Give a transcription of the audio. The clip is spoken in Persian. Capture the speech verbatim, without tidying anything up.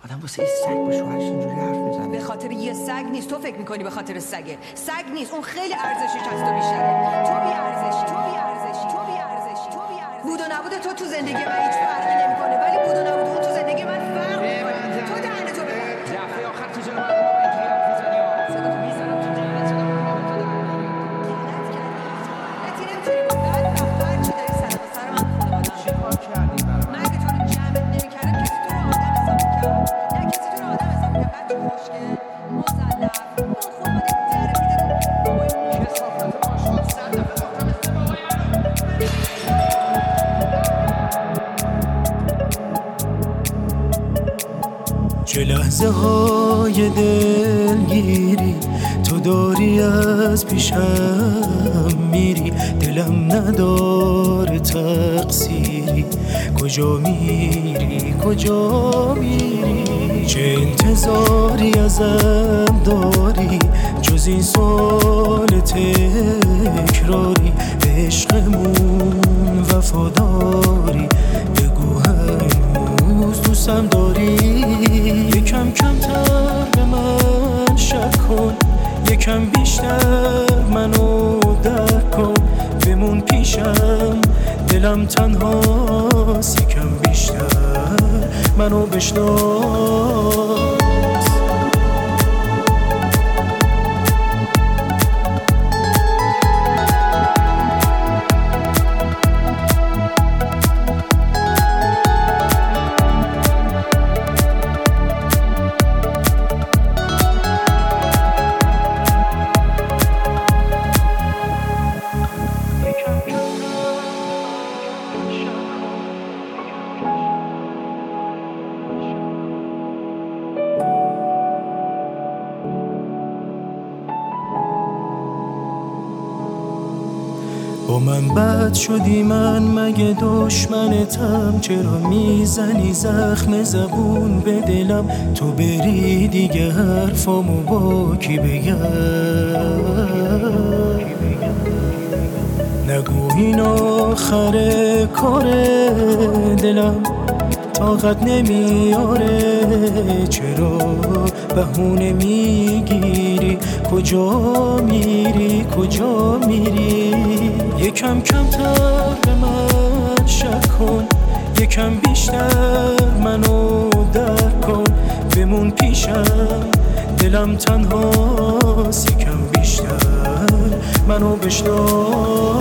آدم واسه یه سگ با شوهرش اینجوری حرف میزنه. به خاطر یه سگ نیست، تو فکر میکنی به خاطر سگه. سگ نیست، اون خیلی ارزشش از تو بیشتره. تو بی ارزشی، تو بی ارزشی، تو بی ارزشی، تو بی ارزشی. بود و نبود تو تو زندگی من هیچ فرقی نمیکنه، ولی بود و نبود اون تو زندگی من فرق میکنه. تو دهن تو ببر. دفعه آخر تو جلو من اینجوری حرف میزنی. صدا تو میزنم تو دهنت، صدا تو میزنم تو دهنت. غلط کردی. اتی نمیتونی بود بعد رفتار چی داری سر به سر من خانواده چه کار کردی برام؟ من اگه تو رو جمعت نمی‌کردم کسی تو رو آدم حساب می‌کرد؟ نه کسی تو رو آدم حساب می‌کرد. بچه خوشگل مسلح اون خود اومده در میده بابای چه صافت ماشاءالله صد دفعه گفتم اسم بابای منو. چه لحظه های دلگیری تو داری از پیشم میری، دلم نداره تقصیری، کجا میری کجا میری؟ چه انتظاری ازم داری جز این سوال تکراری؟ به عشقمون وفاداری بگو هنوز دوستم داری؟ یکم کمتر به من شک کن، یکم بیشتر منو درک کن، بمون پیشم دلم تنهاست، یکم بیشتر منو بشناس. با من بد شدی من مگه دشمنتم؟ چرا میزنی زخم زبون به دلم؟ تو بری دیگه حرفامو با کی بگم؟ نگو این آخر کار دلم طاقت نمیاره، چرا بهونه میگیری؟ کجا میری کجا میری؟ یکم کمتر به من شک کن، یکم بیشتر منو درک کن، بمون پیشم دلم تنهاست، یکم بیشتر منو بشناس.